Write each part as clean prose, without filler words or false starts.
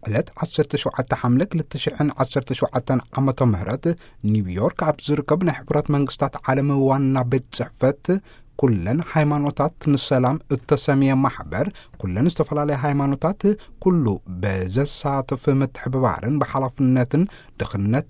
ዕለት 17 ሓምለ 2017 ዓመተ ምህረት ኒውዮርክ ኣብ ዝርከብ ናይ ሕቡራት መንግስታት ዓለም ዋና ቤት ጽሕፈት ኩለን ሃይማኖታት ንሰላም እተሰሚየ ማሕበር ኩለን ዝተፈላለዩ ሃይማኖታት ኩሉ በዘሳተፈ ምትሕብባርን በሓላፍነትን ድኽነት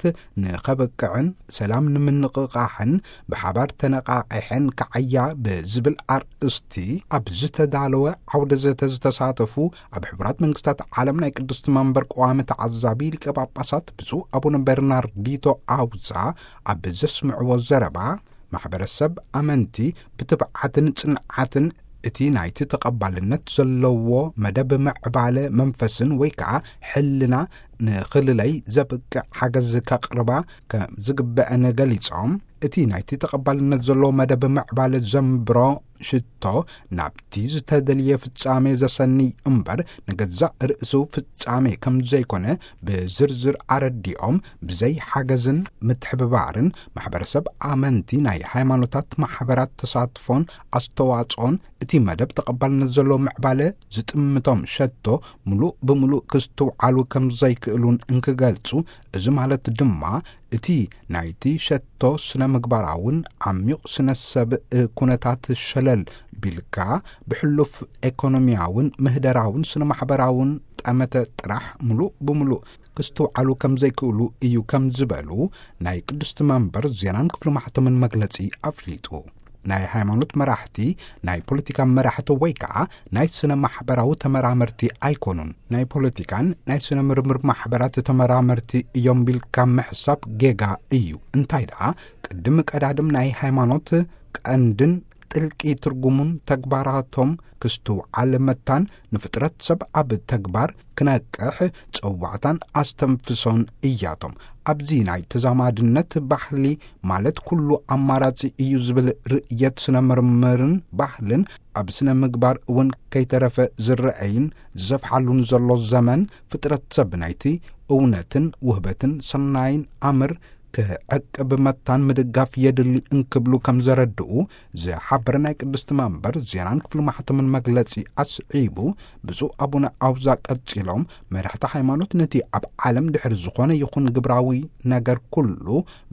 ንኸበቅዕን ሰላም ንምንቅቃሕን ብሓባር ተነቃቂሕን ከዓያ ብዝብል ኣርእስቲ ኣብ ዝተዳለወ ዓውደ ዘተ ዝተሳተፉ ኣብ ሕቡራት መንግስታት ዓለም ናይ ቅድስቲ መንበር ቋሚ ተዓዛቢ ሊቀ ጳጳሳት ብፁዕ አቡነ በርናርዲቶ አውዛ ኣብ ዘስምዕዎ ዘረባ ማሕበረሰብ ኣመንቲ ብትብዓትን ጽንዓትን እቲ ናይቲ ተቐባልነት ዘለዎ መደብ ምዕባለ መንፈስን ወይ ከዓ ሕልና ንኽልለይ ዘብቅዕ ሓገዝ ከቕርባ ከም ዝግበአን ገሊጾም እቲ ናይቲ ተቐባልነት ዘለዎ መደብ ምዕባለ ዘንብሮ ሽቶ ናብቲ ዝተደልየ ፍጻሜ ዘሰኒ እምበር ንገዛእ ርእሱ ፍጻሜ ከም ዘይኮነ ብዝርዝር ኣረዲኦም ብዘይ ሓገዝን ምትሕብባርን ማሕበረሰብ ኣመንቲ ናይ ሃይማኖታት ማሕበራት ተሳትፎን ኣስተዋጽኦን እቲ መደብ ተቐባልነት ዘለዎ ምዕባለ ዝጥምቶም ሸቶ ሙሉእ ብምሉእ ክስተውዓሉ ከም ዘይክእሉን እንክገልጹ እዚ ማለት ድማ እቲ ናይቲ ሸቶ ስነ ምግባራውን ዓሚቕ ስነ ሰብእ ኩነታት ሸለል ቢልካ ብሕሉፍ ኢኮኖሚያውን ምህደራውን ስነ ማሕበራውን ጠመተ ጥራሕ ሙሉእ ብምሉእ ክስተውዓሉ ከም ዘይክእሉ እዩ ከም ዝበሉ ናይ ቅድስቲ መንበር ዜናን ክፍሊ ማሕተምን መግለጺ ኣፍሊጡ ናይ ሃይማኖት መራሕቲ ናይ ፖለቲካ መራሕቲ ወይ ከዓ ናይ ስነ ማሕበራዊ ተመራመርቲ ኣይኮኑን ናይ ፖለቲካን ናይ ስነ ምርምር ማሕበራት ተመራመርቲ እዮም ቢልካ ምሕሳብ ጌጋ እዩ እንታይ ደኣ ቅድሚ ቀዳድም ናይ ሃይማኖት ቀንድን ጥልቂ ትርጉሙን ተግባራቶም ክስተውዓል መታን ንፍጥረት ሰብ ኣብ ተግባር ክነቅሕ ጽዋዕታን ኣስተንፍሶን እያቶም ኣብዚ ናይ ተዛማድነት ባህሊ ማለት ኩሉ ኣማራጺ እዩ ዝብል ርእየት ስነ ምርምርን ባህልን ኣብ ስነ ምግባር እውን ከይተረፈ ዝረአይን ዘፍሓሉን ዘሎ ዘመን ፍጥረት ሰብ ናይቲ እውነትን ውህበትን ሰናይን ኣምር ክዕቅብ መታን ምድጋፍ የድሊ እንክብሉ ከም ዘረድኡ ዝሓበረ ናይ ቅድስቲ መንበር ዜናን ክፍሊ ማሕተምን መግለጺ ኣስዒቡ ብፁዕ አቡነ አውዛ ቀጺሎም መራሕቲ ሃይማኖት ነቲ ኣብ ዓለም ድሕሪ ዝኾነ ይኹን ግብራዊ ነገር ኩሉ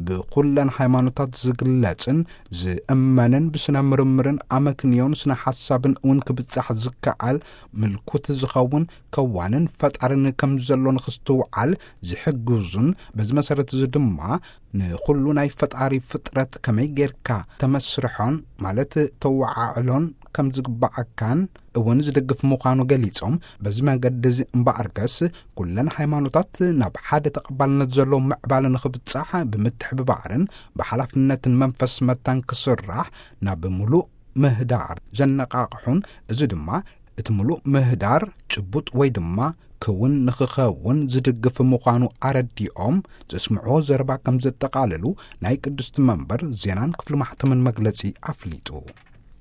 ብኩለን ሃይማኖታት ዝግለጽን ዝእመንን ብስነ ምርምርን ኣመክንዮን ስነ ሓሳብን እውን ክብጻሕ ዝከኣል ምልኩት ዝኸውን ከዋንን ፈጣርን ከም ዘሎ ንኽስተውዓል ዝሕግዙን በዚ መሰረት እዚ ድማ ንኩሉ ናይ ፈጣሪ ፍጥረት ከመይ ጌርካ ተመስርሖን ማለት ተዋዓዕሎን ከም ዝግባዓካን እውን ዝደግፍ ምዃኑ ገሊጾም በዚ መንገዲ እዚ እምበኣርገስ ኩለን ሃይማኖታት ናብ ሓደ ተቐባልነት ዘለዎ ምዕባለ ንኽብጻሕ ብምትሕብባርን ብሓላፍነትን መንፈስ መታን ክስራሕ ናብ ምሉእ ምህዳር ዘነቃቕሑን እዚ ድማ እቲ ምሉእ ምህዳር ጭቡጥ ወይ ድማ ክውን ንኽኸውን ዝድግፍ ምዃኑ ኣረዲኦም ዘስምዕዎ ዘረባ ከም ዘጠቓለሉ ናይ ቅድስቲ መንበር ዜናን ክፍሊ ማሕተምን መግለጺ ኣፍሊጡ